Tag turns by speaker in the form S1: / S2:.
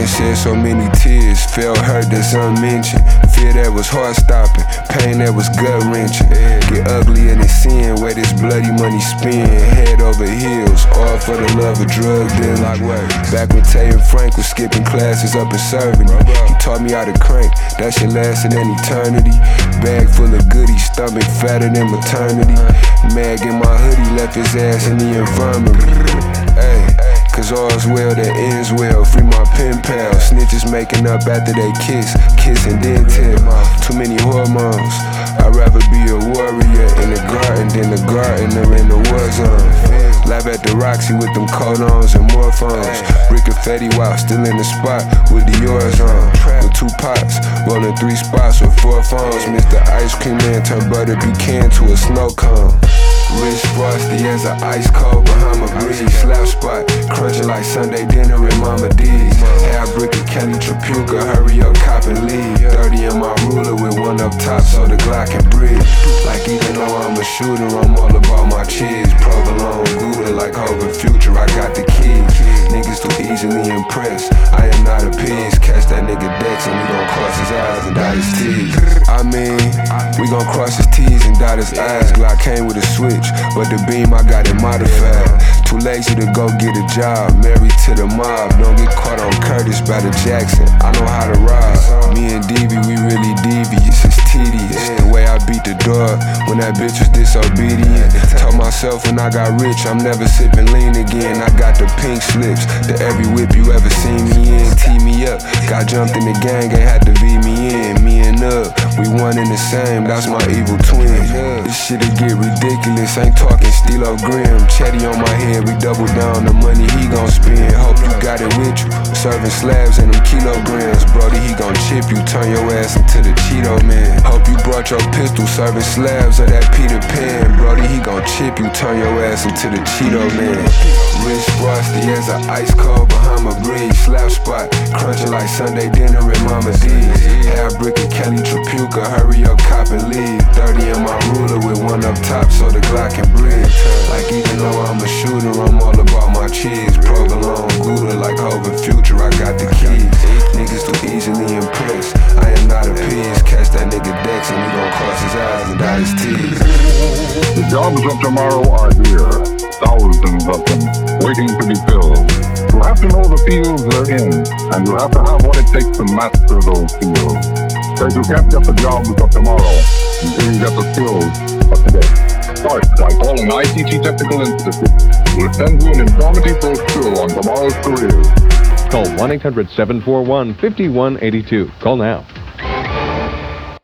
S1: done shed so many tears, felt hurt that's unmentioned. Fear that was heart stopping, pain that was gut wrenching. Get ugly in the sin where this bloody money spin. Head over heels, all for the love of drug dealing. Back when Tay and Frank was skipping classes up and serving it. He taught me how to crank, that shit lasted an eternity. Bag full of goodies, stomach fatter than maternity. Mag in my hoodie left his ass in the infirmary. Ay, cause all's well that ends well. Free my pen pal. Snitches making up after they kiss and then tell. Too many hormones. I'd rather be a warrior in the garden than a gardener in the war zone. Live at the Roxy with them codons and morphones. Brick confetti while still in the spot with the yours on. With 2 pots, rolling 3 spots with 4 phones. Mr. Ice Cream Man turned butter pecan to a snow cone. Wrist frosty as an ice cold Bahama breeze. Slap spot, crunching like Sunday dinner at Mama D's. Half brick of Kelly Trapuka, hurry up, cop and leave. 30 in my ruler with 1 up top so the Glock can breathe. Like even though I'm a shooter, I'm all about my cheese. Provolone, Gouda like Hogan Future, I got the keys. Niggas too easily impressed, I am not appeased. Catch that nigga Dex and we gon' cross his eyes and dot his T's. I mean, we gon' cross his T's and dot his eyes. Glock came with a switch, but the beam I got it modified. Too lazy to go get a job, married to the mob. Don't get caught on Curtis by the Jackson, I know how to rob. Me and DB, we really devious, it's tedious. The way I beat the door when that bitch was disobedient. Told myself when I got rich, I'm never sipping lean again. I got the pink slips, to every whip you ever seen me in. Tee me up, got jumped in the gang, ain't had to be me in. Me and Up, we one in the same, that's my evil twin. This shit'll get ridiculous, ain't talking Stilo Grim. Chetty on my head, we double down the money he gon' spend. Hope you got it with you, serving slabs and them kilograms. Brody, he gon' chip you, turn your ass into the Cheeto Man. Hope you brought your pistol, serving slabs of that Peter Pan. Brody, he gon' chip you, turn your ass into the Cheeto Man. Wrist frosty as an ice cold Bahama breeze. Slap spot, crunching like Sunday dinner at Mama D's. Half brick of Kelly Trapuka, hurry up, cop and leave. 30 in my ruler with 1 up top so the Glock can breathe. Like even though I'm a shooter, I'm all about my cheese. Provolone, Gouda like Hogan Future, I got the keys. Niggas too easily impressed, I am not appeased. Catch that nigga Dex and we gon' cross his eyes and dot his T's.
S2: The jobs of tomorrow are here, thousands of them, waiting to be filled. You have to know the fields they're in, and you have to have what it takes to master those fields. Because you can't get the jobs of tomorrow until you get the skills of today. Start by calling ICT Technical Institute. We'll send you an informative brochure on tomorrow's careers.
S3: Call 1-800-741-5182. Call now.